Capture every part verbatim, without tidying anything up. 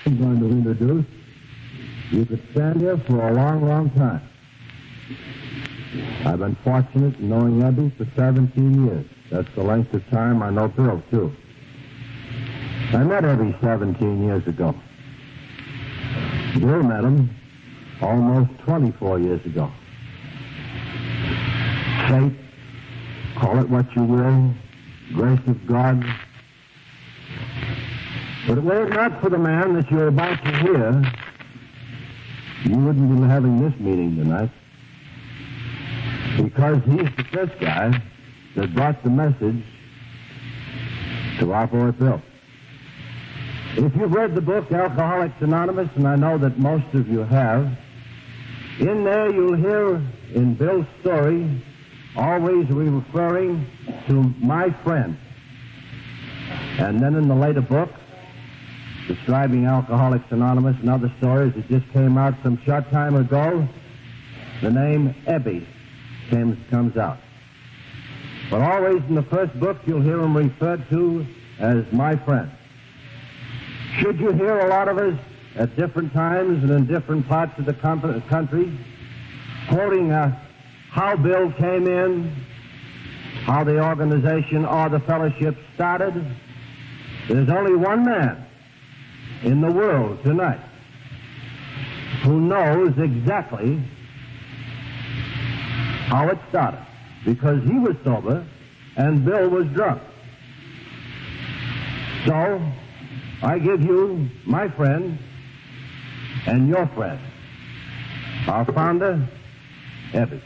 I'm going to introduce. You could stand here for a long, long time. I've been fortunate in knowing Ebby for seventeen years. That's the length of time I know Bill, too. I met Ebby seventeen years ago. Bill met him almost twenty-four years ago. Fate, call it what you will, grace of God. But were it not for the man that you're about to hear, you wouldn't be having this meeting tonight. Because he's the first guy that brought the message to our boy Bill. If you've read the book Alcoholics Anonymous, and I know that most of you have, in there you'll hear in Bill's story always referring to my friend. And then in the later book, describing Alcoholics Anonymous and other stories that just came out some short time ago, the name Ebby comes, comes out. But always in the first book, you'll hear him referred to as my friend. Should you hear a lot of us at different times and in different parts of the country quoting uh, how Bill came in, how the organization or the fellowship started, there's only one man in the world tonight who knows exactly how it started, because he was sober and Bill was drunk. So, I give you my friend and your friend, our founder, Ebby.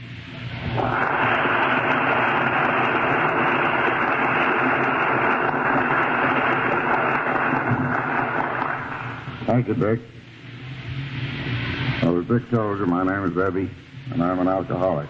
Thank you, Dick. Well, as Dick told you, my name is Ebby, and I'm an alcoholic.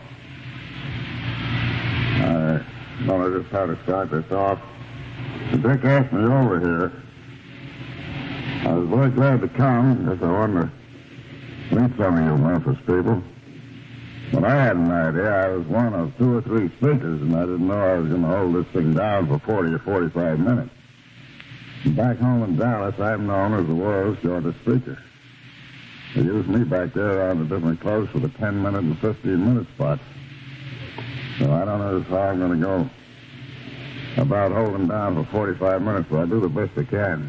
I don't know just how to start this off. Dick asked me over here. I was very glad to come, because I wanted to meet some of you Memphis people. But I had an idea. I was one of two or three speakers, and I didn't know I was going to hold this thing down for forty or forty-five minutes. Back home in Dallas, I'm known as the world's shortest speaker. They used me back there on the different clothes for the ten-minute and fifteen-minute spots. So I don't know how I'm going to go about holding down for forty-five minutes, but I do the best I can.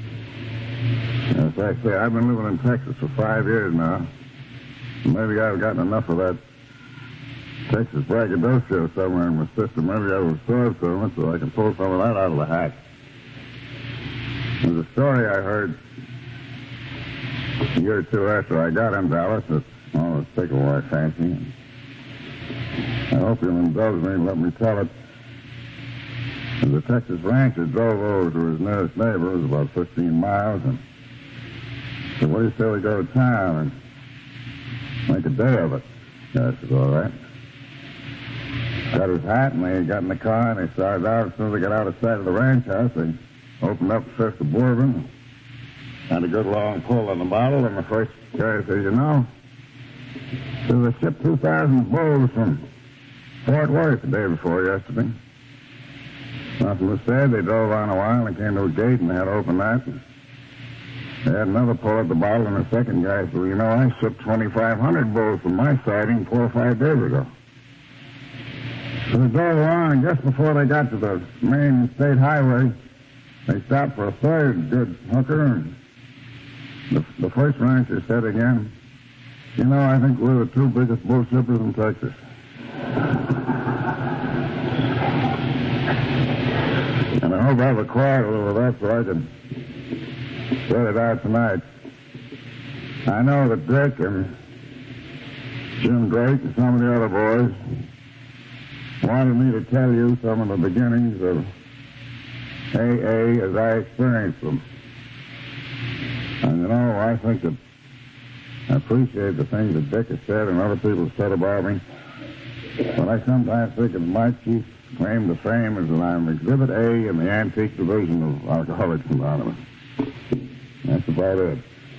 As I say, I've been living in Texas for five years now. Maybe I've gotten enough of that Texas braggadocio somewhere in my system. Maybe I was absorb some of it so I can pull some of that out of the hat. There's a story I heard a year or two after I got in Dallas that, oh, it's tickled my fancy. I hope you'll indulge me and let me tell it. There's a Texas rancher drove over to his nearest neighbor. It was about fifteen miles, and said, what do you say we go to town and make a day of it? I said, all right. Got his hat, and they got in the car, and they started out. As soon as they got out of sight of the ranch house, they opened up a fifth of bourbon, had a good long pull on the bottle, and the first guy said, you know, there was a ship two thousand bulls from Fort Worth the day before yesterday. Nothing was said. They drove on a while and came to a gate, and they had to open that. They had another pull at the bottle, and the second guy said, well, you know, I shipped twenty-five hundred bulls from my siding four or five days ago. So they drove along, and just before they got to the main state highway, they stopped for a third good hooker, and the, the first rancher said again, you know, I think we're the two biggest bull shippers in Texas. And I hope I've acquired a little of that so I can get it out tonight. I know that Dick and Jim Drake and some of the other boys wanted me to tell you some of the beginnings of A A as I experienced them. And you know, I think that I appreciate the things that Dick has said and other people have said about me. But I sometimes think that my chief claim to fame is that I'm Exhibit A in the antique division of Alcoholics Anonymous. That's about it.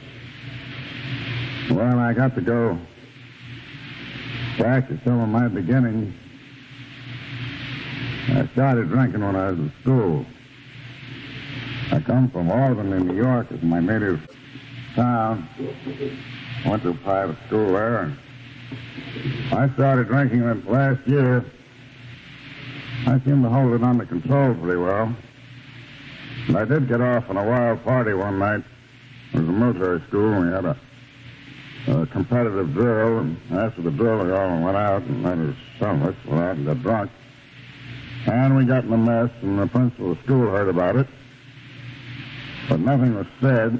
Well, I got to go back to some of my beginnings. I started drinking when I was in school. I come from Albany, New York, as my native town. I went to a private school there, and I started drinking that last year. I seemed to hold it under control pretty well. And I did get off on a wild party one night. It was a military school, and we had a, a competitive drill, and after the drill, we all went out, and that is some of us went out and got drunk. And we got in a mess, and the principal of the school heard about it. But nothing was said.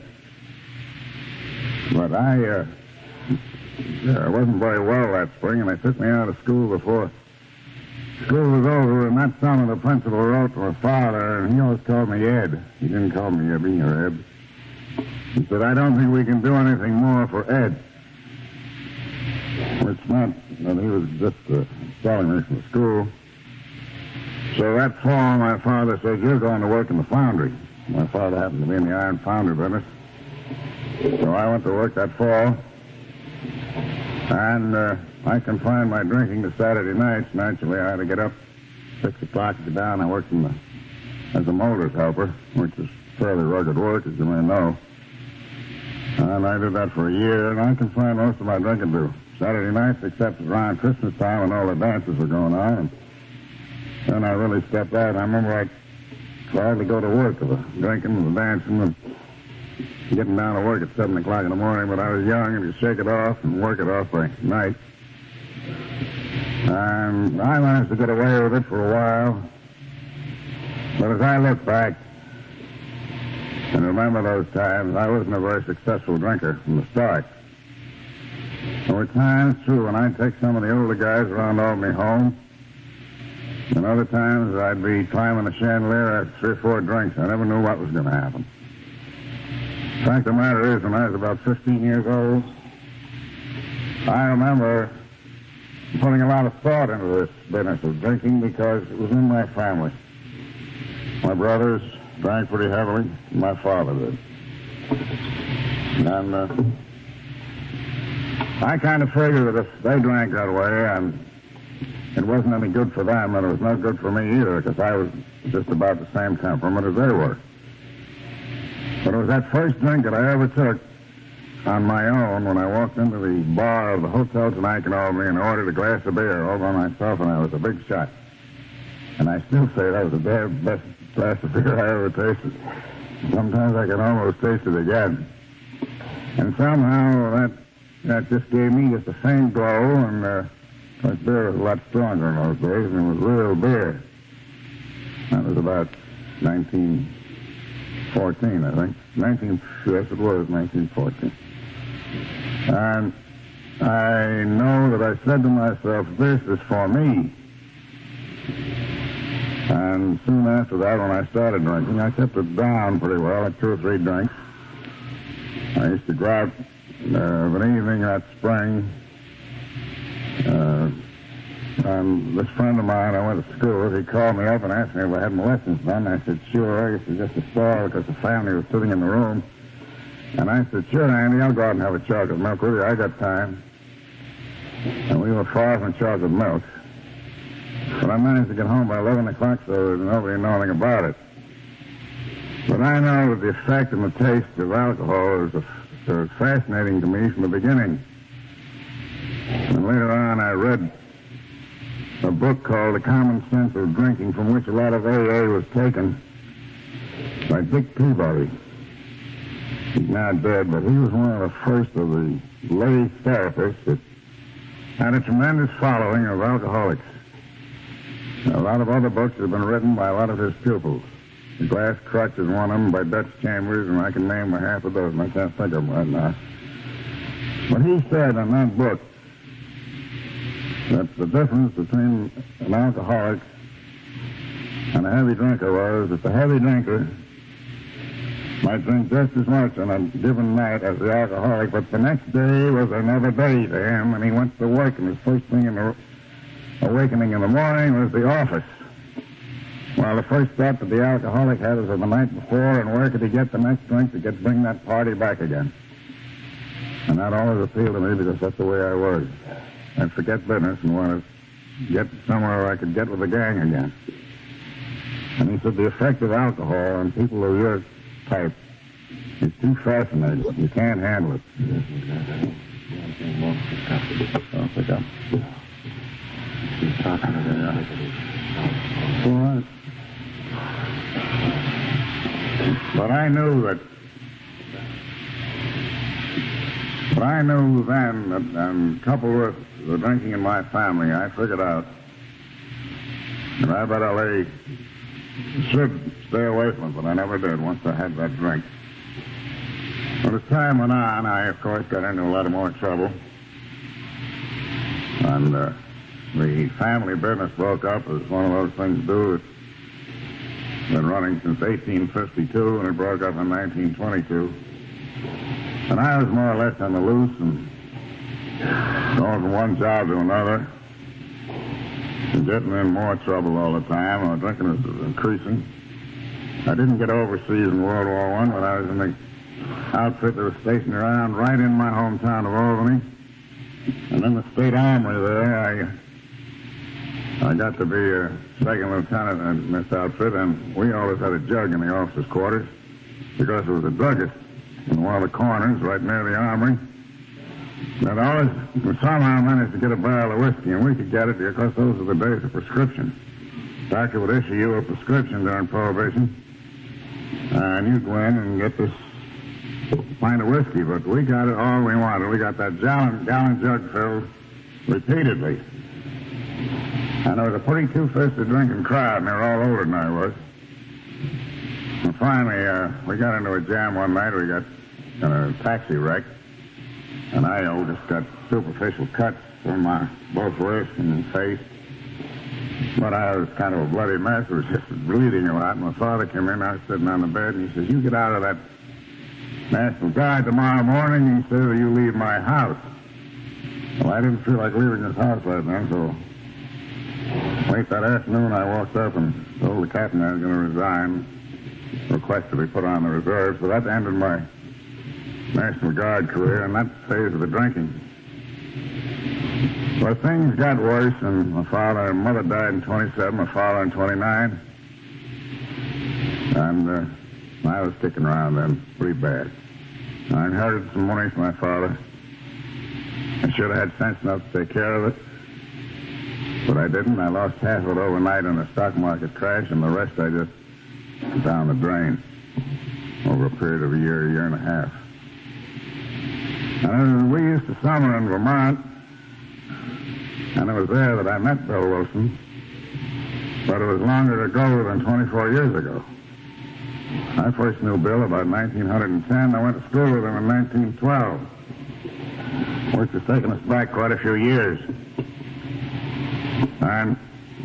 But I, uh, yeah, I wasn't very well that spring, and they took me out of school before school was over, and that summer the principal wrote to my father, and he always called me Ed. He didn't call me Ebby or Ed. He said, I don't think we can do anything more for Ed. Which meant that he was just uh, expelling me from the school. So that fall, my father said, you're going to work in the foundry. My father happened to be in the iron foundry business. So I went to work that fall, and uh, I confined my drinking to Saturday nights. Naturally, I had to get up six o'clock to get down. I worked in the, as a molder's helper, which is fairly rugged work, as you may know. And I did that for a year, and I confined most of my drinking to Saturday nights, except around Christmas time when all the dances were going on. And then I really stepped out. I remember I tried to go to work with the drinking and the dancing and getting down to work at seven o'clock in the morning, but I was young and could shake it off and work it off by night. And I managed to get away with it for a while. But as I look back and remember those times, I wasn't a very successful drinker from the start. There were times, too, when I'd take some of the older guys around Albany home, and other times I'd be climbing the chandelier after three or four drinks. I never knew what was going to happen. The fact of the matter is, when I was about fifteen years old, I remember putting a lot of thought into this business of drinking because it was in my family. My brothers drank pretty heavily. My father did. And uh, I kind of figured that if they drank that way and it wasn't any good for them, and it was no good for me either, because I was just about the same temperament as they were. But it was that first drink that I ever took on my own when I walked into the bar of the Hotel Tonight in Albany and ordered a glass of beer all by myself, and I was a big shot. And I still say that was the damn best glass of beer I ever tasted. Sometimes I can almost taste it again. And somehow that that just gave me just the same glow, and uh, that beer was a lot stronger in those days, and it was real beer. That was about nineteen fourteen, I think. nineteen, yes, it was nineteen fourteen. And I know that I said to myself, this is for me. And soon after that, when I started drinking, I kept it down pretty well, like two or three drinks. I used to go out uh, of an evening that spring, uh, and this friend of mine I went to school with, he called me up and asked me if I had my lessons done. I said, sure. He said, just a store because the family was sitting in the room. And I said, sure, Andy, I'll go out and have a chocolate milk with you. I got time. And we were far from chocolate milk. But I managed to get home by eleven o'clock, so nobody knew anything about it. But I know that the effect and the taste of alcohol is, a, is fascinating to me from the beginning. And later on, I read a book called The Common Sense of Drinking, from which a lot of A A was taken, by Dick Peabody. He's now dead, but he was one of the first of the lay therapists that had a tremendous following of alcoholics. A lot of other books have been written by a lot of his pupils. The Glass Crutch is one of them by Dutch Chambers, and I can name a half a dozen. I can't think of them right now. But he said in that book that the difference between an alcoholic and a heavy drinker was that the heavy drinker might drink just as much on a given night as the alcoholic, but the next day was another day to him, and he went to work, and his first thing in the awakening in the morning was the office. Well, the first thought that the alcoholic had was of the night before, and where could he get the next drink to get bring that party back again? And that always appealed to me because that's the way I was. I'd forget business and want to get somewhere where I could get with the gang again. And he said the effect of alcohol on people of your type. It's too fascinating. You can't handle it. I'll pick up. She's talking to her. What? But I knew that. But I knew then that, and coupled with the drinking in my family, I figured out that I better lay, should stay away from it, but I never did once I had that drink. But as time went on, I, of course, got into a lot of more trouble. And uh, the family business broke up as one of those things do. It's been running since eighteen fifty-two, and it broke up in nineteen twenty-two. And I was more or less on the loose and going from one job to another and getting in more trouble all the time. Our drinking was increasing. I didn't get overseas in World War One, but I was in the outfit that was stationed around right in my hometown of Albany. And in the State Armory there, I I got to be a second lieutenant in this outfit, and we always had a jug in the officers' quarters because there was a druggist in one of the corners right near the armory. And always somehow managed to get a barrel of whiskey, and we could get it because those were the days of prescription. The doctor would issue you a prescription during Prohibition, and you'd go in and get this pint of whiskey, but we got it all we wanted. We got that gallon, gallon jug filled repeatedly. And there was a pretty two-fisted drinking crowd, and they were all older than I was. And finally, uh, we got into a jam one night. We got in a taxi wreck, and I oh, just got superficial cuts from my both wrists and face. But I was kind of a bloody mess. It was just bleeding a lot. My father came in. I was sitting on the bed, and he says, "You get out of that National Guard tomorrow morning," he said, "or you leave my house." Well, I didn't feel like leaving this house right then, so late that afternoon I walked up and told the captain I was going to resign, request to be put on the reserve. So that ended my National Guard career and that phase of the drinking. But things got worse, and my father and mother died in twenty-seven, my father in twenty-nine. And uh, I was sticking around then pretty bad. I inherited some money from my father. I should have had sense enough to take care of it, but I didn't. I lost half of it overnight in a stock market crash, and the rest I just down the drain over a period of a year, a year and a half. And we used to summer in Vermont, and it was there that I met Bill Wilson, but it was longer ago than twenty-four years ago. I first knew Bill about nineteen ten. I went to school with him in nineteen twelve, which has taken us back quite a few years. And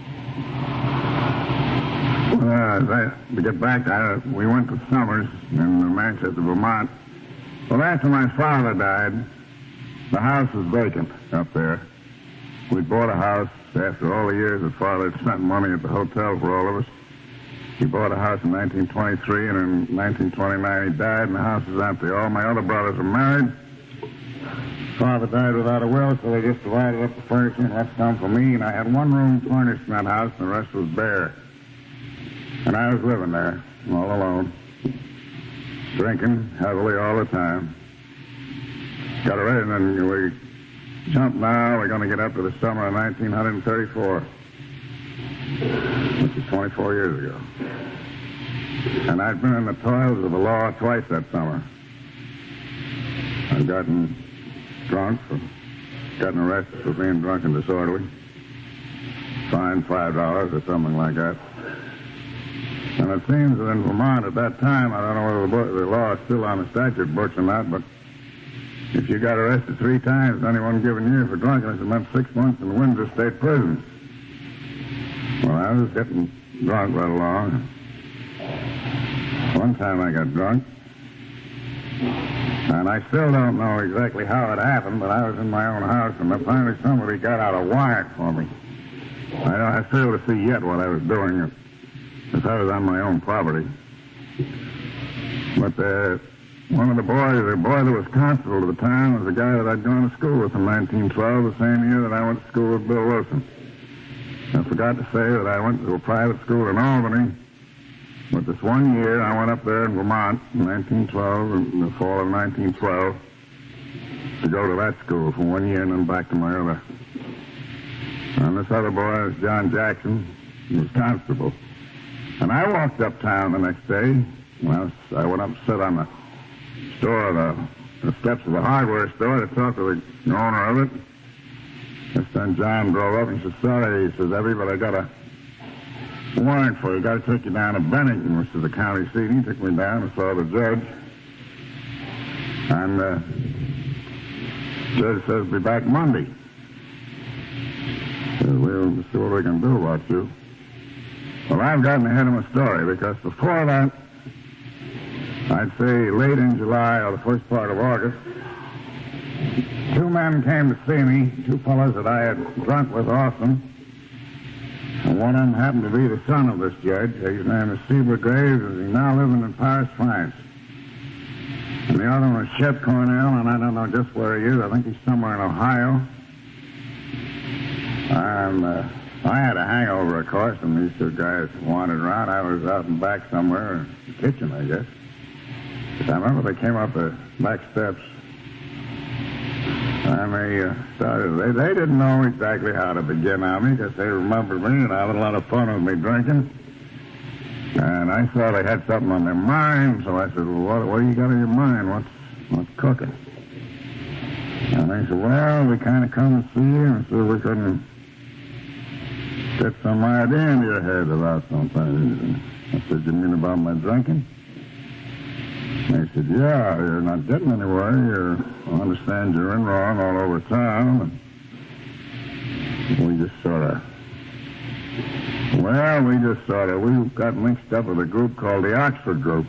uh, to get back, I, we went to Summers in Manchester, Vermont. Well, after my father died, the house was vacant up there. We bought a house after all the years that Father had spent money at the hotel for all of us. He bought a house in nineteen twenty-three, and in nineteen twenty-nine he died, and the house is empty. All my other brothers were married. Father died without a will, so they just divided up the furniture and left some for me, and I had one room furnished in that house, and the rest was bare. And I was living there, all alone, drinking heavily all the time. Got ready, and then we jumped now. We're going to get up to the summer of nineteen thirty-four, which is twenty-four years ago. And I'd been in the toils of the law twice that summer. I'd gotten drunk, for, gotten arrested for being drunk and disorderly, fined five dollars or something like that. And it seems that in Vermont at that time, I don't know whether the, book, the law is still on the statute books or not, but if you got arrested three times in any one given year for drunkenness, it meant six months in Windsor State Prison. Well, I was getting drunk right along. One time I got drunk, and I still don't know exactly how it happened, but I was in my own house, and finally somebody got out a warrant for me. I, I fail to see yet what I was doing, because I was on my own property. But uh, one of the boys, the boy that was constable at the time, was the guy that I'd gone to school with in nineteen twelve, the same year that I went to school with Bill Wilson. I forgot to say that I went to a private school in Albany, But this one year, I went up there in Vermont in nineteen twelve, in the fall of nineteen twelve, to go to that school for one year and then back to my other. And this other boy is John Jackson. He was constable. And I walked uptown the next day. Well, I went up and sat on the store, the, the steps of the hardware store to talk to the owner of it. Just then John drove up and he said, sorry, he says, Evie, but I got a warrant for you. Got to take you down to Bennington, which is the county seat. He took me down and saw the judge. And uh, the judge says, be back Monday. Says, we'll see what we can do about you. Well, I've gotten ahead of my story because before that, I'd say late in July or the first part of August, two men came to see me, two fellows that I had drunk with often. And one of them happened to be the son of this judge. His name is Seaver Graves, and he's now living in Paris, France. And the other one was Chet Cornell, and I don't know just where he is. I think he's somewhere in Ohio. And uh, I had a hangover, of course, and these two guys wandered around. I was out in back somewhere, in the kitchen, I guess. But I remember they came up the back steps. And they uh, started, they, they didn't know exactly how to begin on me because they remembered me and I had a lot of fun with me drinking. And I saw they had something on their mind, so I said, well, what, what do you got on your mind? What's, what's cooking? And they said, well, we kind of come to see you and see if we couldn't get some idea into your head about some things. And I said, you mean about my drinking? And they said, yeah, you're not getting anywhere. You're, I understand you're in wrong all over town. And we just sort of, well, we just sort of, we got mixed up with a group called the Oxford Group.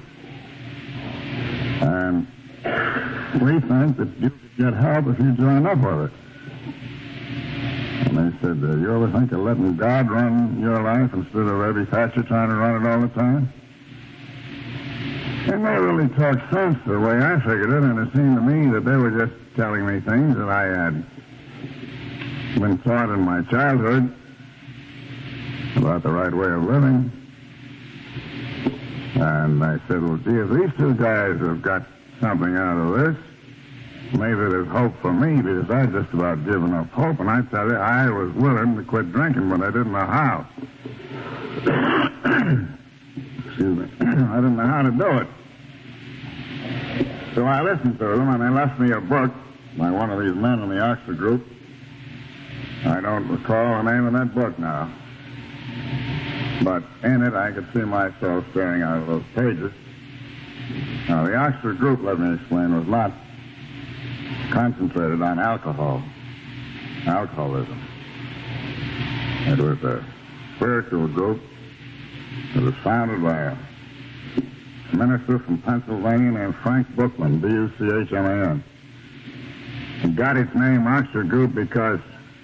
And we think that you could get help if you join up with it. And they said, uh, you ever think of letting God run your life instead of Evie Thatcher trying to run it all the time? And they really talked sense the way I figured it, and it seemed to me that they were just telling me things that I had been taught in my childhood about the right way of living. And I said, well, gee, if these two guys have got something out of this, maybe there's hope for me, because I'd just about given up hope. And I tell you, I was willing to quit drinking, but I didn't know how. Excuse me. I didn't know how to do it. So I listened to them, and they left me a book by one of these men in the Oxford Group. I don't recall the name of that book now. But in it, I could see myself staring out of those pages. Now, the Oxford Group, let me explain, was not concentrated on alcohol, alcoholism. It was a spiritual group. It was founded by a minister from Pennsylvania named Frank Bookman, B U C H M A N. It got its name Oxford Group because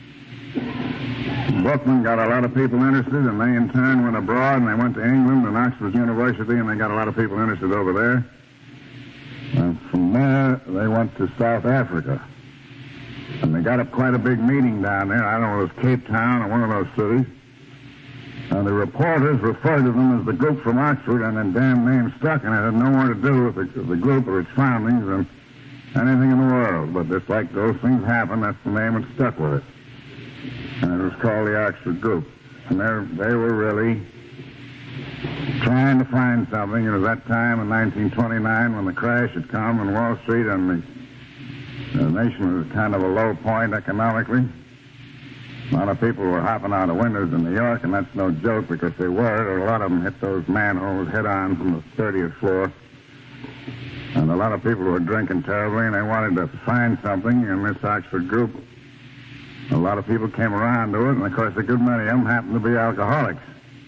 Bookman got a lot of people interested, and they in turn went abroad, and they went to England and Oxford University, and they got a lot of people interested over there. And from there, they went to South Africa. And they got up quite a big meeting down there. I don't know, it was Cape Town or one of those cities. And the reporters referred to them as the group from Oxford, and then damn name stuck, and it had no more to do with the, the group or its foundings than anything in the world. But just like those things happen, that's the name that stuck with it. And it was called the Oxford Group. And they were really trying to find something. It was that time in nineteen twenty-nine when the crash had come in Wall Street and the, the nation was kind of a low point economically. A lot of people were hopping out of windows in New York, and that's no joke because they were. A lot of them hit those manholes head on from the thirtieth floor. And a lot of people were drinking terribly, and they wanted to find something in this Oxford Group. A lot of people came around to it, and of course a good many of them happened to be alcoholics.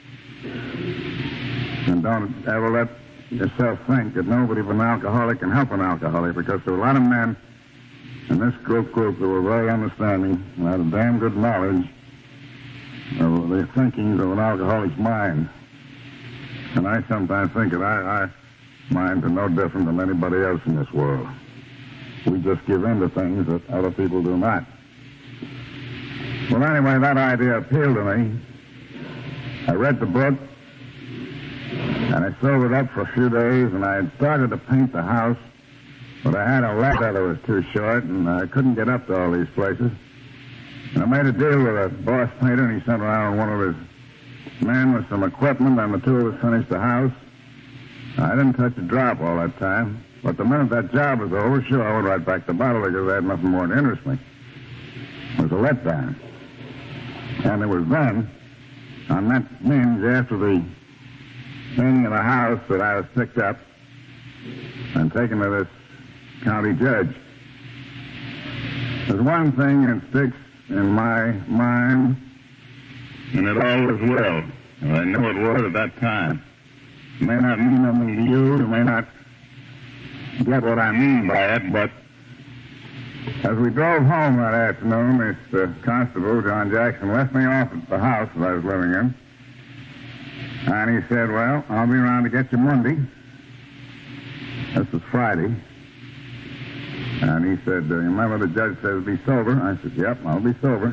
And don't ever let yourself think that nobody but an alcoholic can help an alcoholic, because there were a lot of men in this group group that were very understanding and had a damn good knowledge of the thinkings of an alcoholic's mind. And I sometimes think that I, I minds are no different than anybody else in this world. We just give in to things that other people do not. Well, anyway, that idea appealed to me. I read the book, And I sobered up for a few days, and I had started to paint the house, but I had a ladder that was too short, and I couldn't get up to all these places. And I made a deal with a boss painter, and he sent around one of his men with some equipment, and the two of us finished the house. I didn't touch a drop all that time, but the minute that job was over, sure, I went right back to bottle because I had nothing more to interest me. It was a letdown. And it was then, on that binge after the painting of the house, that I was picked up and taken to this county judge. There's one thing that sticks in my mind, and it always will. And I knew it was at that time. It may not mean anything to you, you may not get what I mean by it, but as we drove home that afternoon, this uh, constable, John Jackson, left me off at the house that I was living in. And he said, well, I'll be around to get you Monday. This was Friday. And he said, uh, remember the judge says be sober? I said, yep, I'll be sober.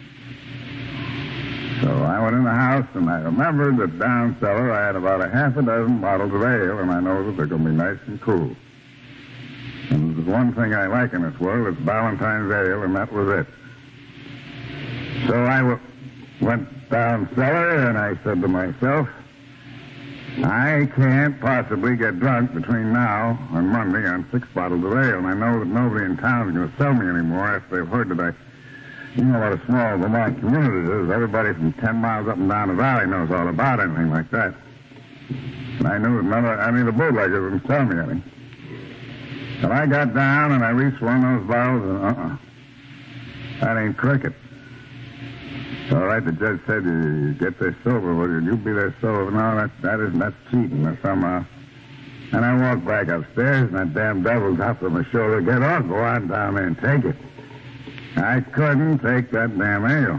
So I went in the house, and I remembered that down cellar I had about a half a dozen bottles of ale, and I know that they're going to be nice and cool. And there's one thing I like in this world, it's Valentine's ale, and that was it. So I w- went down cellar, and I said to myself, I can't possibly get drunk between now and Monday on six bottles of ale, and I know that nobody in town is going to sell me anymore after they've heard that I... You know what a small Vermont community is. Everybody from ten miles up and down the valley knows all about anything like that. And I knew that none of any of the bootleggers wouldn't tell me any. But I got down and I reached one of those bottles and uh-uh. That ain't cricket. All right, the judge said, you get there sober, will you? You be there sober. No, that, that isn't, that's cheating or somehow. And I walked back upstairs and that damn devil's hopped on my shoulder. Get off, go on down there and take it. I couldn't take that damn ale.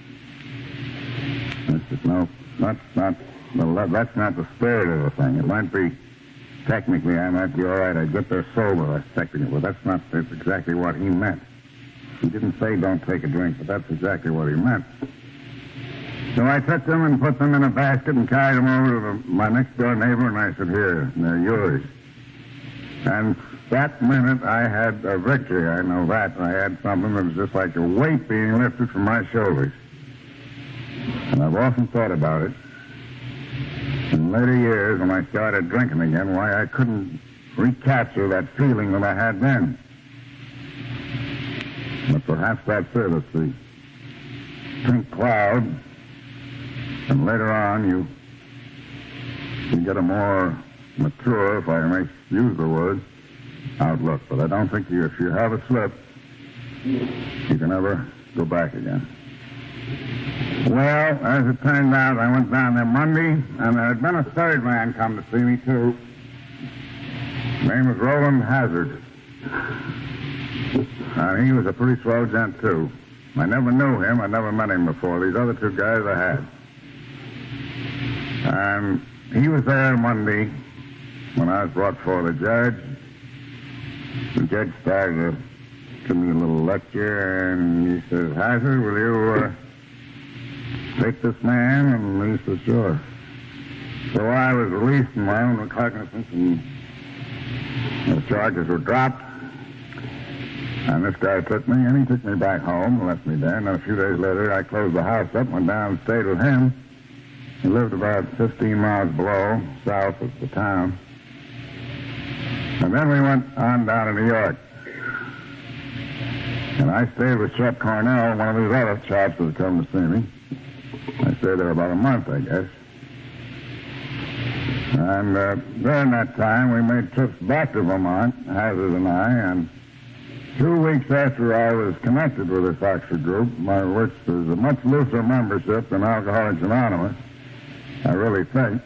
That's just no, that's not, well, that's not the spirit of the thing. It might be, technically, I might be all right. I'd get there sober, that's technical, but that's not that's exactly what he meant. He didn't say don't take a drink, but that's exactly what he meant. So I took them and put them in a basket and carried them over to the, my next-door neighbor, and I said, here, they're yours. And that minute, I had a victory. I know that. I had something that was just like a weight being lifted from my shoulders. And I've often thought about it. In later years, when I started drinking again, why I couldn't recapture that feeling that I had then. But perhaps that's it. It's the pink cloud. And later on, you, you get a more mature, if I may use the word, outlook. But I don't think you, if you have a slip, you can ever go back again. Well, as it turned out, I went down there Monday, and there had been a third man come to see me, too. His name was Roland Hazard. And he was a pretty swell gent, too. I never knew him. I never met him before. These other two guys I had. And he was there Monday when I was brought before the judge. The judge started to give me a little lecture, and he says, Hazard, will you uh, take this man? And he says, sure. So I was released in my own cognizance, and the charges were dropped. And this guy took me, and he took me back home and left me there. And then a few days later, I closed the house up, went down and stayed with him. He lived about fifteen miles below, south of the town. And then we went on down to New York. And I stayed with Chet Cornell, one of these other chaps that had come to see me. I stayed there about a month, I guess. And uh, during that time, we made trips back to Vermont, Hazard and I, and two weeks after I was connected with this Oxford group, my, which is a much looser membership than Alcoholics Anonymous, I really think,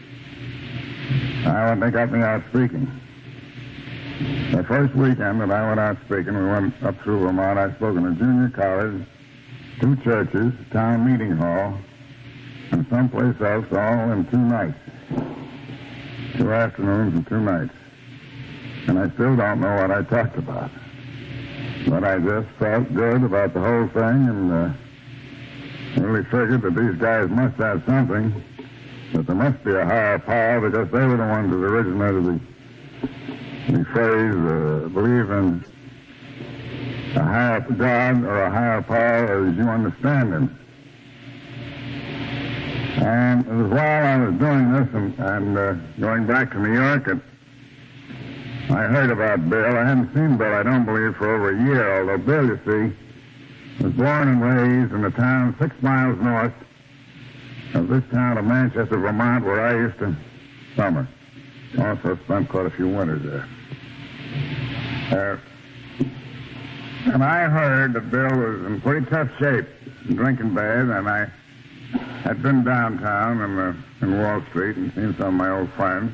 I went, they got me out speaking. The first weekend that I went out speaking, we went up through Vermont. I spoke in a junior college, two churches, town meeting hall, and someplace else, all in two nights. Two afternoons and two nights. And I still don't know what I talked about. But I just felt good about the whole thing and uh, really figured that these guys must have something that there must be a higher power because they were the ones that originated the, the phrase, uh, believe in a higher God or a higher power as you understand him. And it was while I was doing this and, and uh, going back to New York that I heard about Bill. I hadn't seen Bill, I don't believe, for over a year, although Bill, you see, was born and raised in a town six miles north of this town of Manchester, Vermont, where I used to summer. Also spent quite a few winters there. Uh, and I heard that Bill was in pretty tough shape, drinking bad, and I had been downtown in, uh, in Wall Street and seen some of my old friends,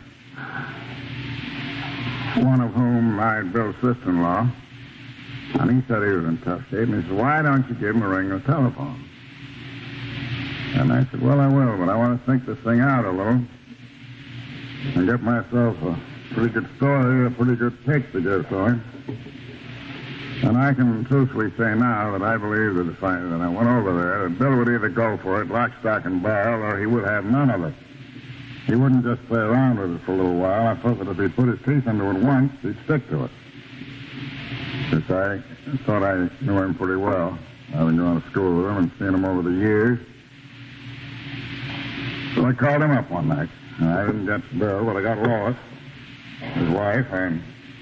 one of whom I had Bill's sister-in-law, and he said he was in tough shape, and he said, why don't you give him a ring of the telephone? And I said, well, I will, but I want to think this thing out a little and get myself a pretty good story, a pretty good pitch to give to him. And I can truthfully say now that I believe that if I, that I went over there, that Bill would either go for it, lock, stock, and barrel, or he would have none of it. He wouldn't just play around with it for a little while. I thought that if he put his teeth into it once, he'd stick to it. Because I thought I knew him pretty well, having gone to school with him and seen him over the years. So I called him up one night. And I didn't get Bill, but I got Lois, his wife, and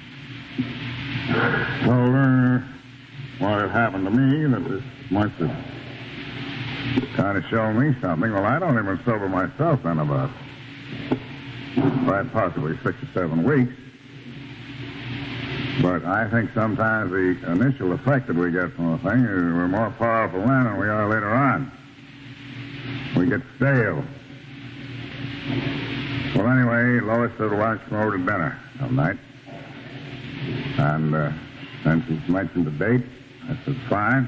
told her what had happened to me, that this must have kind of shown me something. Well, I'd only been sober myself then about five, possibly six or seven weeks. But I think sometimes the initial effect that we get from a thing is we're more powerful then than we are later on. We get stale. Well, anyway, Lois said, well, why don't you come over to dinner some night? And uh, then she mentioned the date. I said, fine.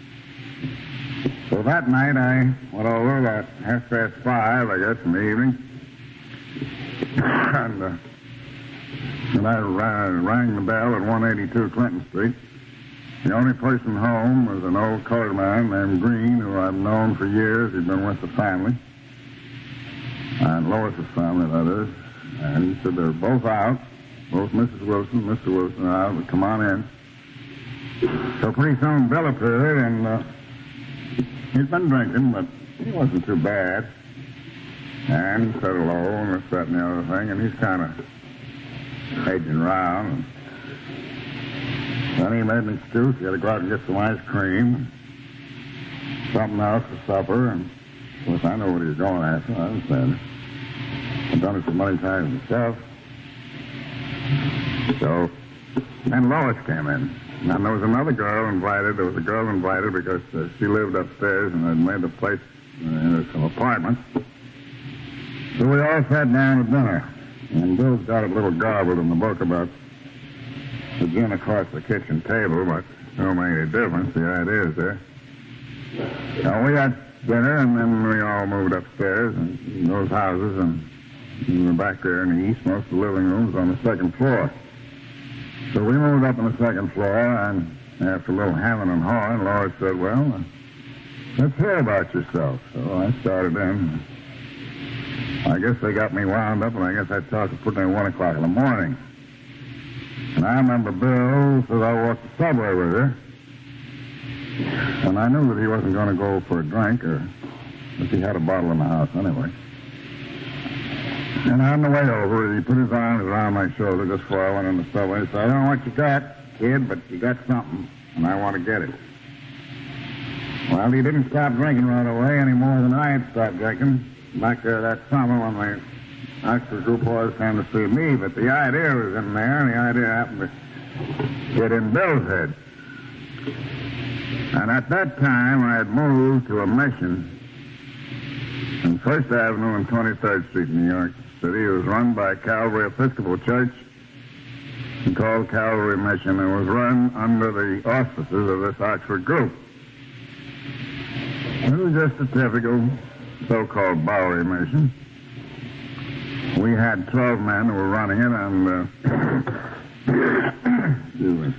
So that night I went over about half past five, I guess, in the evening. and, uh, and I rang, rang the bell at one eighty-two Clinton Street. The only person home was an old colored man named Green, who I've known for years. He'd been with the family. And Lois's family, that is. And he said they were both out. Both Missus Wilson, Mister Wilson are out, but come on in. So pretty soon Bill appeared, and uh, he'd been drinking, but he wasn't too bad. And he said hello, and this, that, and the other thing, and he's kind of edging around. And then he made an excuse. He had to go out and get some ice cream, something else for supper, and of course I know what he was going after. I understand it. I've done it so many times myself. So, and Lois came in. And there was another girl invited. There was a girl invited because uh, she lived upstairs and had made the place uh, in some apartments. So we all sat down at dinner. And Bill's got a little garbled in the book about the gin across the kitchen table, but it don't make any difference. The idea is there. So we had dinner, and then we all moved upstairs and in those houses, and we were back there in the east. Most of the living rooms on the second floor. So we moved up on the second floor, and after a little hemming and hawing, Laura said, well, uh, let's hear about yourself. So I started in. I guess they got me wound up, and I guess I talked to put in at one o'clock in the morning. And I remember Bill said I walked the subway with her. And I knew that he wasn't going to go for a drink, or if he had a bottle in the house anyway. And on the way over, he put his arms around my shoulder just before I went in the subway. He said, I don't know what you got, kid, but you got something, and I want to get it. Well, he didn't stop drinking right away any more than I had stopped drinking back there that summer when the Oxford group boys came to see me. But the idea was in there, and the idea happened to get in Bill's head. And at that time, I had moved to a mission on First Avenue and twenty-third Street in New York City. It was run by Calvary Episcopal Church and called Calvary Mission, and was run under the auspices of this Oxford group. It was just a typical so-called Bowery mission. We had twelve men who were running it, and uh, excuse me.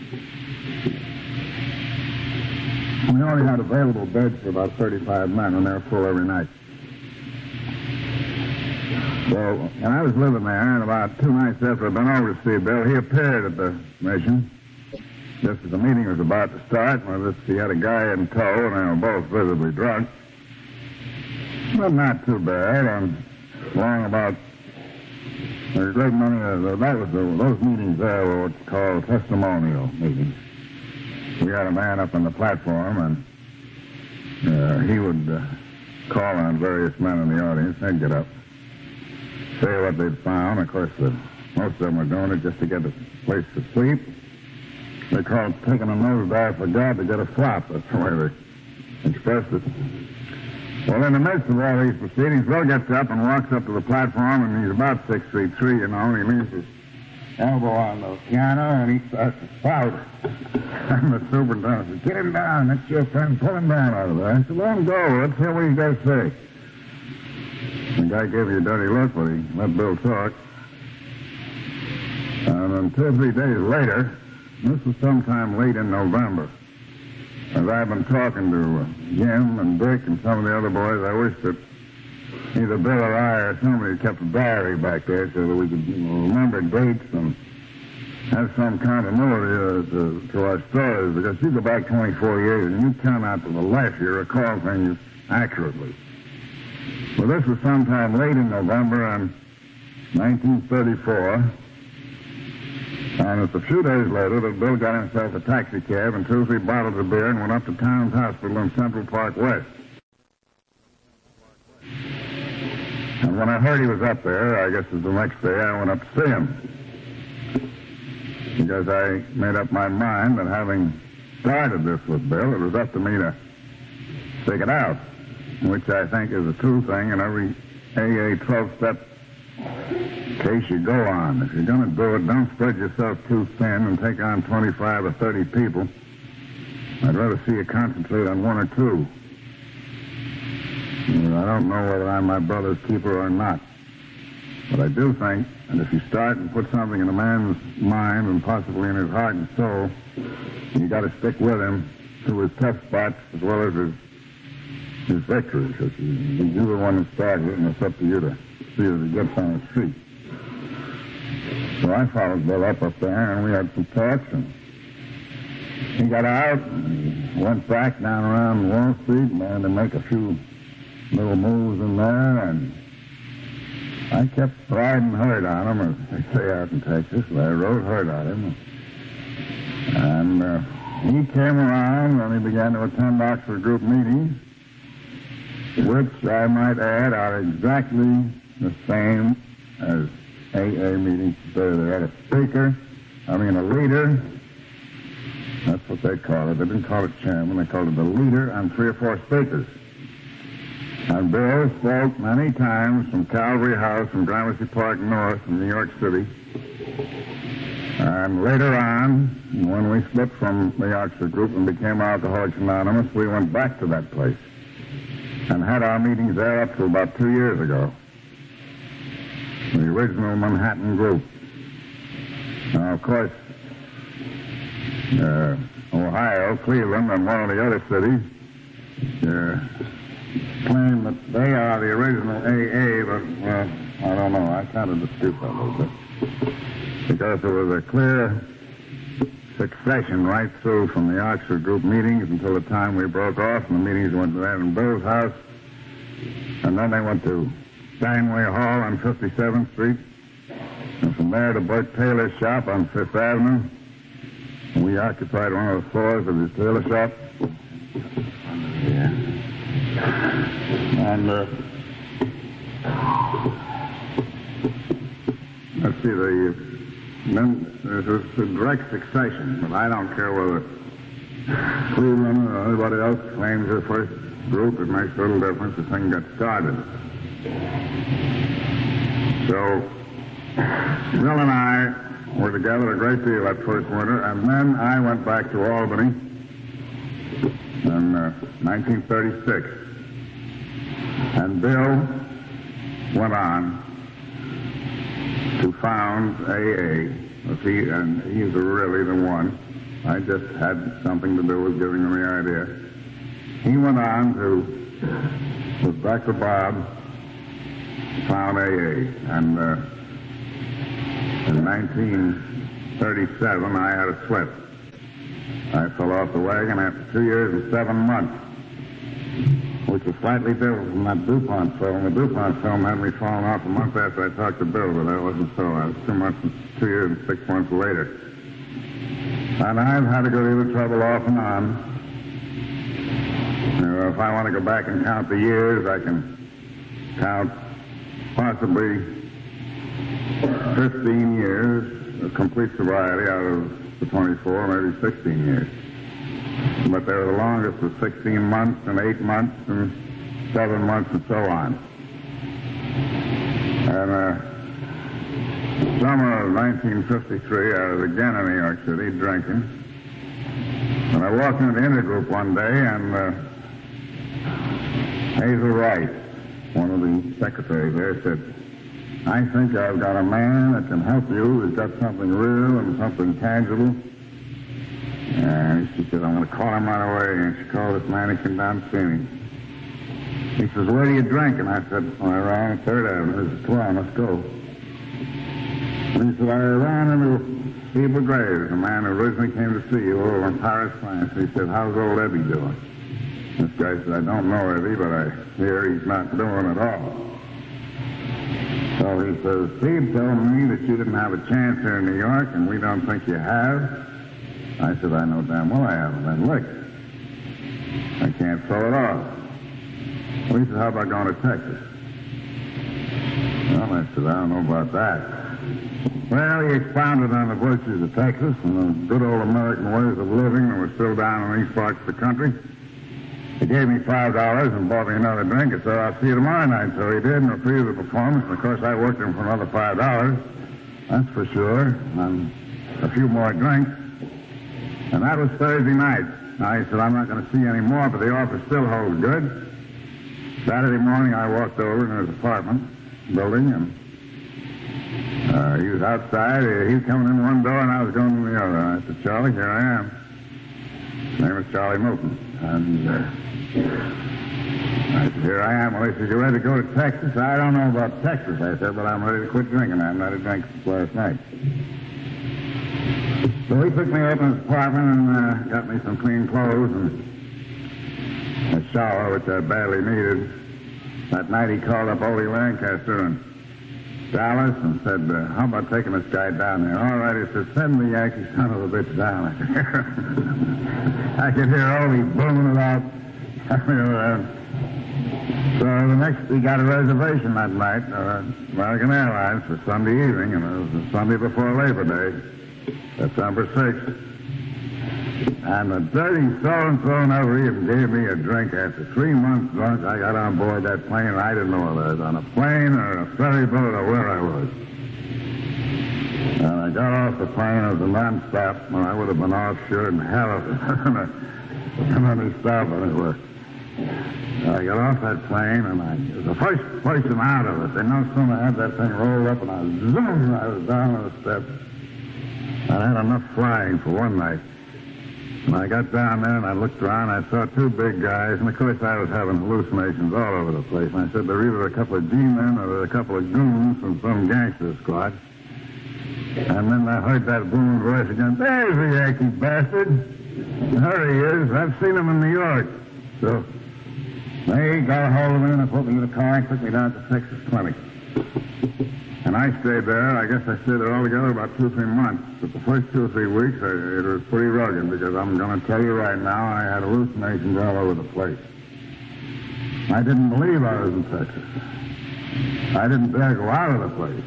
We only had available beds for about thirty-five men, and they were full every night. Well, when I was living there, and about two nights after I'd been over to see Bill, he appeared at the mission. Just as the meeting was about to start, well, he had a guy in tow, and they were both visibly drunk. But not too bad. And long about a great many of the, that was the, those meetings there were what's called testimonial meetings. We had a man up on the platform, and uh, he would uh, call on various men in the audience. They'd get up, say what they'd found. Of course, the, most of them were doing it just to get a place to sleep. They called taking a nosedive for God to get a flop. That's the way they expressed it. Well, in the midst of all these proceedings, Bill gets up and walks up to the platform, and he's about six feet three, you know, and he leans his elbow on the piano, and he starts to spout. And the superintendent says, "Get him down. That's your friend. Pull him down out of there." I said, "Let him go. Let's hear what he's got to say." The guy gave me a dirty look, but he let Bill talk. And then two or three days later, this was sometime late in November, as I've been talking to uh, Jim and Dick and some of the other boys, I wish that either Bill or I or somebody kept a diary back there so that we could, you know, remember dates and have some continuity uh, to, to our stories, because you go back twenty-four years and you turn out to the left, you recall things accurately. Well, this was sometime late in November in nineteen thirty-four, and it's a few days later that Bill got himself a taxi cab and two or three bottles of beer and went up to Towns Hospital in Central Park West. And when I heard he was up there, I guess it was the next day, I went up to see him. Because I made up my mind that having started this with Bill, it was up to me to stick it out, which I think is a true thing in every A A twelve-step case you go on. If you're going to do it, don't spread yourself too thin and take on twenty-five or thirty people. I'd rather see you concentrate on one or two. I don't know whether I'm my brother's keeper or not. But I do think that if you start and put something in a man's mind and possibly in his heart and soul, you got to stick with him through his tough spots as well as his, his victories. Because you're the one that started it, and it's up to you to see as he gets on his feet. So I followed Bill up up there, and we had some talks, and he got out and went back down around Wall Street and began to make a few little moves in there, and I kept riding herd on him, as they say out in Texas. I rode herd on him. And uh, he came around and he began to attend Oxford group meetings, which I might add are exactly the same as A A meetings today. They had a speaker, I mean a leader. That's what they call it. They didn't call it chairman, they called it the leader, and three or four speakers. And Bill spoke many times from Calvary House, from Gramercy Park North, in New York City. And later on, when we split from the Oxford group and became Alcoholics Anonymous, we went back to that place and had our meetings there up to about two years ago. The original Manhattan group. Now, of course, uh, Ohio, Cleveland, and one of the other cities uh, claim that they are the original A A, but, well, I don't know. I kind of dispute that a little bit. Because there was a clear succession right through from the Oxford group meetings until the time we broke off, and the meetings went to that in Bill's house. And then they went to Steinway Hall on fifty-seventh Street. And from there to Burt Taylor's shop on Fifth Avenue. We occupied one of the floors of his tailor shop. Yeah. And, uh, let's see, the, then there's a, a direct succession, but I don't care whether Cleveland or anybody else claims their first group. It makes a little difference. The thing got started. So, Bill and I were together a great deal that first winter, and then I went back to Albany in uh, nineteen thirty-six. And Bill went on to found A A. He, and he's really the one. I just had something to do with giving him the idea. He went on to, with Doctor Bob, found A A. And uh, in nineteen thirty-seven, I had a slip. I fell off the wagon after two years and seven months, which was slightly different from that DuPont film. The DuPont film had me falling off a month after I talked to Bill, but that wasn't so. I was two months, two years and six months later. And I've had to go through the trouble off and on. You know, if I want to go back and count the years, I can count possibly fifteen years of complete sobriety out of the twenty-four, maybe sixteen years. But they were the longest of sixteen months and eight months and seven months and so on. And uh, summer of nineteen fifty-three, I was again in New York City drinking. And I walked into the intergroup one day, and uh, Hazel Wright, one of the secretaries there, said, "I think I've got a man that can help you who's got something real and something tangible." And she said, "I'm going to call him right away." And she called this man. He came down to see me. He says, "Where do you drink?" And I said, "Well, I ran on Third Avenue. He said, "Come on, let's go." And he said, "I ran into Steve Graves, a man who originally came to see you over in Paris, France." He said, "How's old Eddie doing?" This guy said, "I don't know Eddie, but I hear he's not doing at all." So he says, "Steve told me that you didn't have a chance here in New York, and we don't think you have." I said, "I know damn well I haven't been licked. I can't throw it off." Well, he said, "How about going to Texas?" Well, I said, "I don't know about that." Well, he expounded on the virtues of Texas and the good old American ways of living that were still down in these parts of the country. He gave me five dollars and bought me another drink and said, "I'll see you tomorrow night." So he did, and repeated the performance. And, of course, I worked him for another five dollars. That's for sure. And a few more drinks. And that was Thursday night. Now, he said, "I'm not going to see you anymore, but the office still holds good." Saturday morning, I walked over to his apartment building, and uh, he was outside. He was coming in one door, and I was going in the other. I said, "Charlie, here I am." His name was Charlie Milton. And uh, I said, "Here I am." Well, he said, "You ready to go to Texas?" "I don't know about Texas," I said, "but I'm ready to quit drinking. I haven't had a drink since last night." So he took me up in his apartment and uh, got me some clean clothes and a shower, which I badly needed. That night he called up Ole Lancaster in Dallas and said, uh, "How about taking this guy down there?" "All right," he said, "send the Yankee son of a bitch down." I could hear Ole booming it out. So the next, he got a reservation that night, uh, American Airlines, for Sunday evening, and it was the Sunday before Labor Day, December sixth. And the dirty so-and-so never even gave me a drink. After three months drunk, I got on board that plane, and I didn't know whether I was on a plane or a ferry boat or where I was. And I got off the plane as a non-stop, and I would have been off sure in hell if it wasn't any stop anywhere. I got off that plane, and I it was the first person out of it. They no sooner had that thing rolled up, and I was zoom, I was down on the steps. I had enough flying for one night. And I got down there, and I looked around, and I saw two big guys, and of course I was having hallucinations all over the place. And I said, "They're either a couple of G-men or they're a couple of goons from some gangster squad." And then I heard that booming voice again, "There's the Yankee bastard. There he is. I've seen him in New York." So they got a hold of me, and they put me in the car and took me down to Texas Clinic. And I stayed there. I guess I stayed there altogether about two or three months. But the first two or three weeks, I, it was pretty rugged, because I'm going to tell you right now, I had hallucinations all over the place. I didn't believe I was in Texas. I didn't dare go out of the place.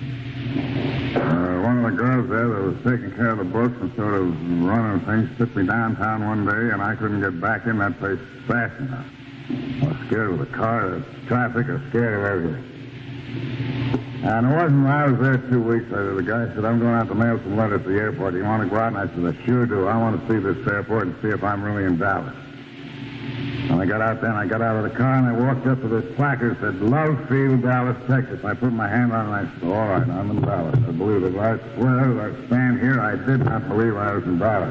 Uh, one of the girls there that was taking care of the books and sort of running things took me downtown one day, and I couldn't get back in that place fast enough. I was scared of the car, the traffic, I was scared of everything. And it wasn't when I was there two weeks later, the guy said, "I'm going out to mail some letters at the airport. Do you want to go out?" And I said, "I sure do. I want to see this airport and see if I'm really in Dallas." And I got out there, and I got out of the car, and I walked up to this placard that said, "Love Field, Dallas, Texas." I put my hand on it, and I said, "All right, I'm in Dallas. I believe it. I swear, as I stand here, I did not believe I was in Dallas."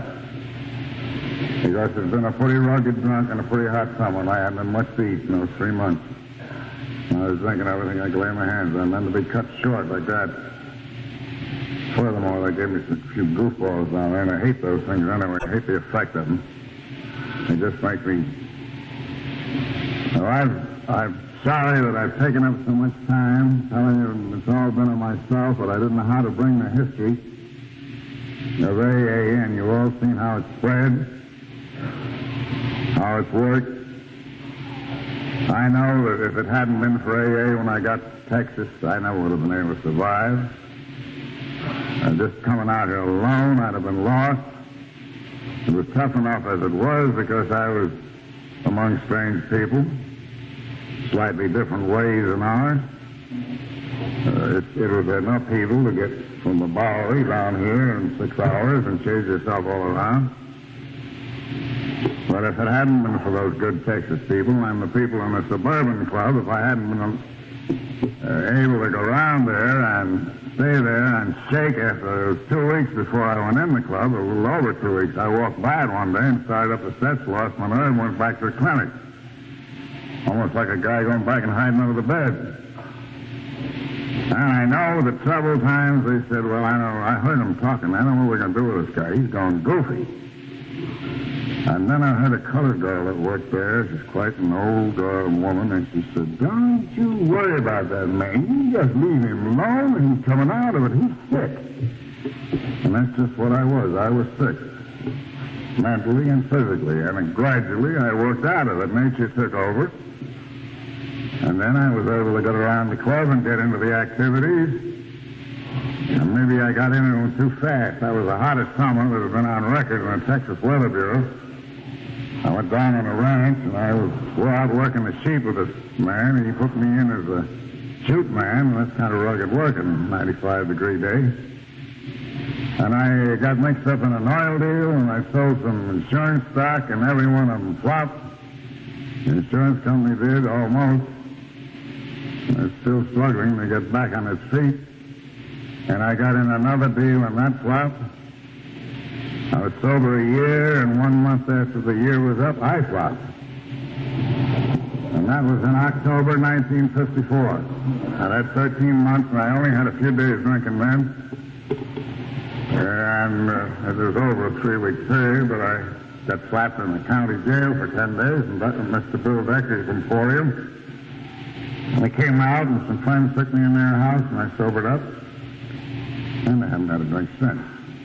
Because it's been a pretty rugged drunk and a pretty hot summer, and I hadn't had much to eat in those three months. I was drinking everything I could lay my hands on, then to be cut short like that. Furthermore, they gave me a few goofballs down there, and I hate those things anyway. I hate the effect of them. They just make me... Well, I've, I'm sorry that I've taken up so much time telling you it's all been of myself, but I didn't know how to bring the history of A A in. You've all seen how it spread, how it's worked. I know that if it hadn't been for A A when I got to Texas, I never would have been able to survive. Uh, just coming out here alone, I'd have been lost. It was tough enough as it was because I was among strange people, slightly different ways than ours. Uh, it, it was an upheaval to get from the Bowery down here in six hours and chase yourself all around. But if it hadn't been for those good Texas people and the people in the suburban club, if I hadn't been uh, able to go around there and stay there and shake after it was two weeks before I went in the club, a little over two weeks, I walked by it one day and started up the steps, lost my nerve, and went back to the clinic. Almost like a guy going back and hiding under the bed. And I know that several times they said, well, I know, I heard them talking. I don't know what we're going to do with this guy. He's going goofy. And then I heard a colored girl that worked there. She's quite an old uh, woman, and she said, don't you worry about that man. You just leave him alone, and he's coming out of it. He's sick. And that's just what I was. I was sick, mentally and physically. And then gradually I worked out of it. Nature took over. And then I was able to get around the club and get into the activities. And maybe I got into them too fast. That was the hottest summer that had been on record in the Texas Weather Bureau. I went down on a ranch, and I was well, out working the sheep with this man, and he put me in as a shoot man, and that's kind of rugged work in a ninety-five degree day. And I got mixed up in an oil deal, and I sold some insurance stock, and every one of them flopped. The insurance company did, almost. They're still struggling to get back on its feet. And I got in another deal, and that flopped. I was sober a year, and one month after the year was up, I flopped. And that was in October nineteen fifty-four. I had thirteen months, and I only had a few days drinking then. And uh, it was over a three-week period, but I got slapped in the county jail for ten days, and Mister Bill Decker's Emporium. And I came out, and some friends took me in their house, and I sobered up. And I haven't had a drink since.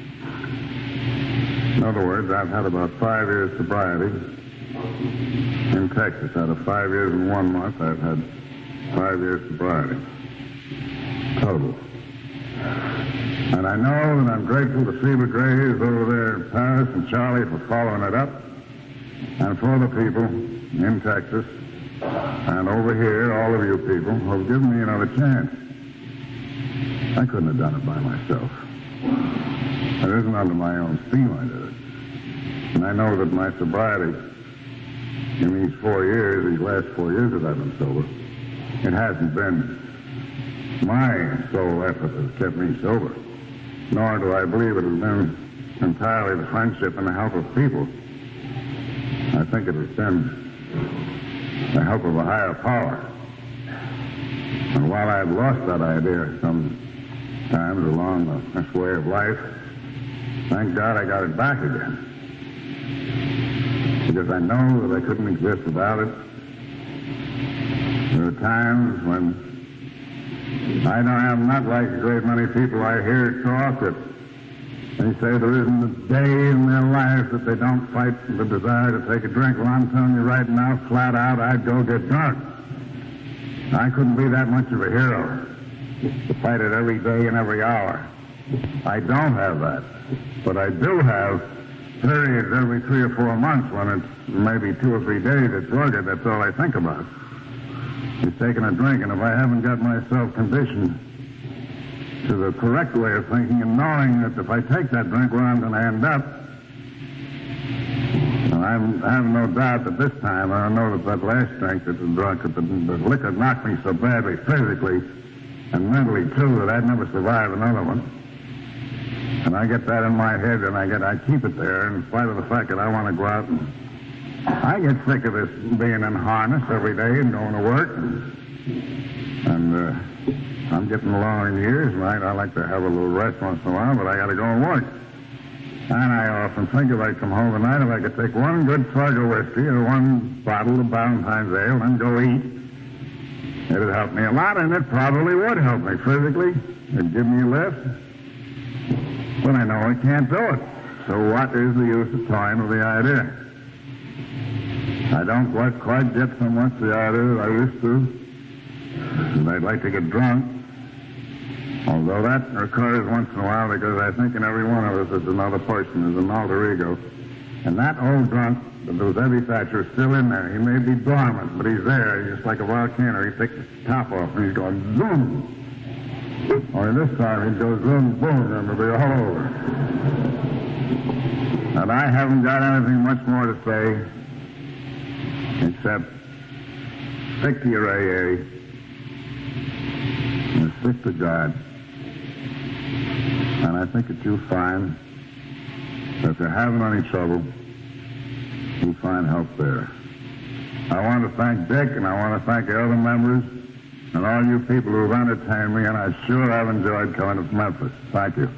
In other words, I've had about five years sobriety in Texas. Out of five years and one month, I've had five years sobriety. Total. And I know that I'm grateful to Steve Graves over there in Paris and Charlie for following it up, and for the people in Texas and over here, all of you people who have given me another chance. I couldn't have done it by myself. It isn't under my own steam I did it. And I know that my sobriety in these four years, these last four years that I've been sober, it hasn't been my sole effort that's kept me sober. Nor do I believe it has been entirely the friendship and the help of people. I think it has been the help of a higher power. And while I've lost that idea sometimes along this way of life, thank God I got it back again. Because I know that I couldn't exist without it. There are times when I know I'm not like a great many people I hear talk that they say there isn't a day in their life that they don't fight the desire to take a drink. Well, I'm telling you right now, flat out, I'd go get drunk. I couldn't be that much of a hero to fight it every day and every hour. I don't have that. But I do have periods every three or four months when it's maybe two or three days it's rugged. That's all I think about. Is taking a drink, and if I haven't got myself conditioned to the correct way of thinking and knowing that if I take that drink, where I'm going to end up, and I'm, I have no doubt that this time, I know that that last drink that the drunk, that the, the liquor knocked me so badly physically and mentally too that I'd never survive another one. And I get that in my head, and I get I keep it there in spite of the fact that I want to go out and I get sick of this being in harness every day and going to work. And And uh, I'm getting along in years, and I, I like to have a little rest once in a while, but I got to go and work. And I often think if I come home tonight, if I could take one good slug of whiskey or one bottle of Valentine's ale and go eat, it'd help me a lot, and it probably would help me physically. It'd give me a lift. But I know I can't do it. So what is the use of toying with the idea? I don't quite, quite get so much the idea that I used to. And I'd like to get drunk. Although that occurs once in a while because I think in every one of us is another person, is an alter ego. And that old drunk, those Ebby Thatcher, is still in there. He may be dormant, but he's there. He's just like a volcano. He takes the top off and he's going boom. Only this time he goes boom, boom, and it'll be all over. And I haven't got anything much more to say except stick to your A A and stick to God. And I think that you'll find that if you're having any trouble, you'll find help there. I want to thank Dick, and I want to thank the other members, and all you people who have entertained me, and I sure have enjoyed coming to Memphis. Thank you.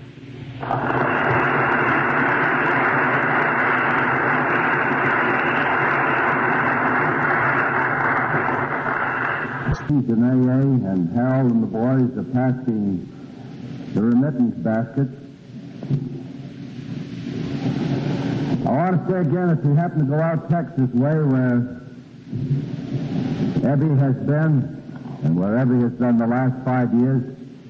Steve and A A and Harold and the boys are passing the remittance basket. I want to say again, if you happen to go out Texas way where Ebby has been and where Ebby has done the last five years,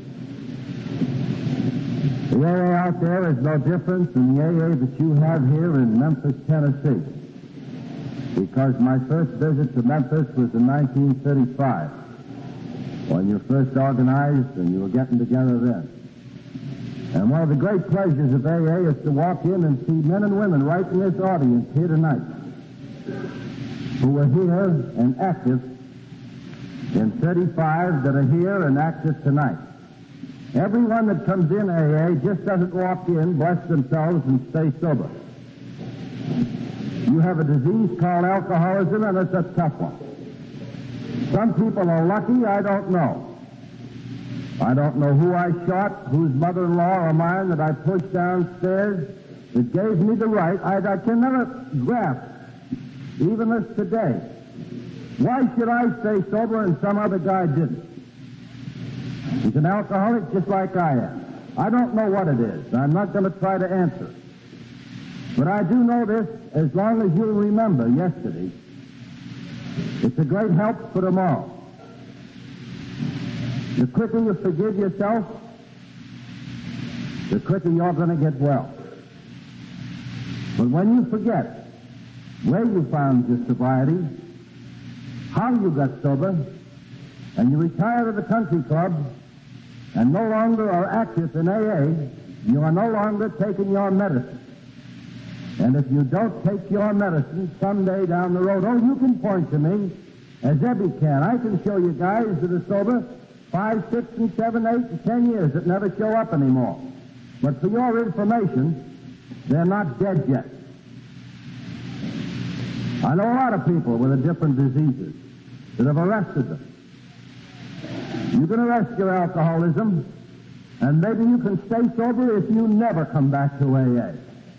the A A out there is no different than the A A that you have here in Memphis, Tennessee. Because my first visit to Memphis was in nineteen thirty-five, when you first organized and you were getting together then. And one of the great pleasures of A A is to walk in and see men and women right in this audience here tonight who were here and active in thirty-five that are here and active tonight. Everyone that comes in A A just doesn't walk in, bless themselves, and stay sober. You have a disease called alcoholism, and it's a tough one. Some people are lucky, I don't know. I don't know who I shot, whose mother-in-law or mine that I pushed downstairs that gave me the right. I, I can never grasp, even this today. Why should I stay sober and some other guy didn't? He's an alcoholic just like I am. I don't know what it is. I'm not going to try to answer. But I do know this, as long as you'll remember yesterday, it's a great help for tomorrow. The quicker you forgive yourself, the quicker you're going to get well. But when you forget where you found your sobriety, how you got sober, and you retire to the country club and no longer are active in A A, you are no longer taking your medicine. And if you don't take your medicine someday down the road, oh, you can point to me, as Ebby can. I can show you guys that are sober five, six, and seven, eight, and ten years that never show up anymore. But for your information, they're not dead yet. I know a lot of people with the different diseases that have arrested them. You can arrest your alcoholism, and maybe you can stay sober if you never come back to A A.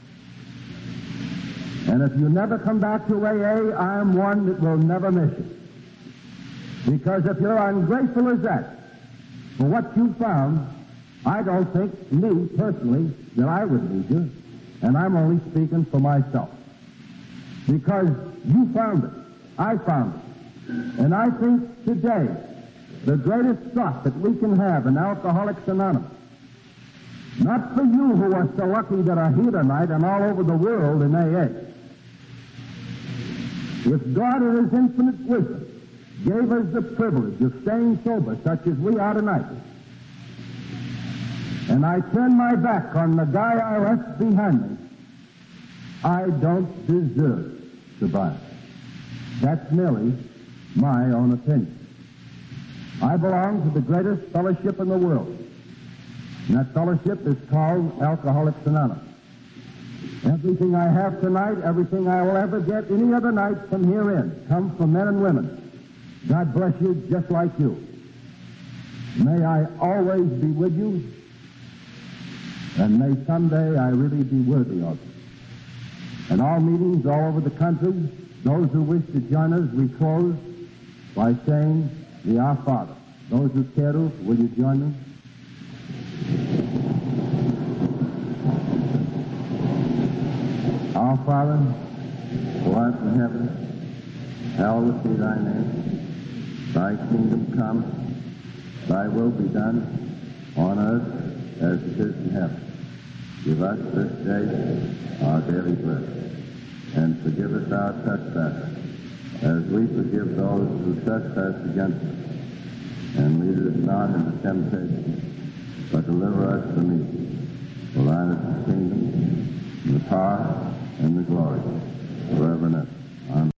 And if you never come back to A A, I'm one that will never miss you. Because if you're ungrateful as that for what you found, I don't think, me personally, that I would need you. And I'm only speaking for myself. Because you found it. I found it. And I think today, the greatest trust that we can have in Alcoholics Anonymous, not for you who are so lucky that are here tonight and all over the world in A A, if God in His infinite wisdom gave us the privilege of staying sober such as we are tonight, and I turn my back on the guy I left behind me, I don't deserve sobriety. That's merely my own opinion. I belong to the greatest fellowship in the world, and that fellowship is called Alcoholics Anonymous. Everything I have tonight, everything I will ever get any other night from herein, comes from men and women God bless you just like you. May I always be with you, and may someday I really be worthy of it. In all meetings all over the country, those who wish to join us, we close by saying the Our Father. Those who care to, will you join me? Our Father, who art in heaven, hallowed be thy name. Thy kingdom come. Thy will be done on earth as it is in heaven. Give us this day our daily bread, and forgive us our trespasses, as we forgive those who trespass against us. And lead us not into temptation, but deliver us from evil. For thine is the kingdom, and the power, and the glory, forever and ever. Amen.